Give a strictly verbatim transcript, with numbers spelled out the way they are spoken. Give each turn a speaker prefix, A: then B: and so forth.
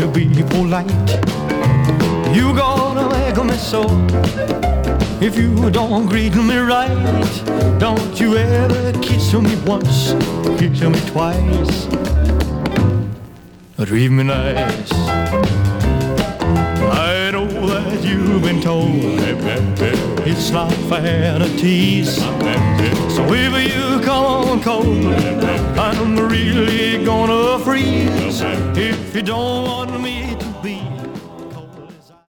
A: to be polite. You gonna make me so if you don't greet me right. Don't you ever kiss me once, kiss me twice, treat me nice. I know that you've been told it's not fair to tease. So if you come on cold, I'm really gonna freeze. If you don't want me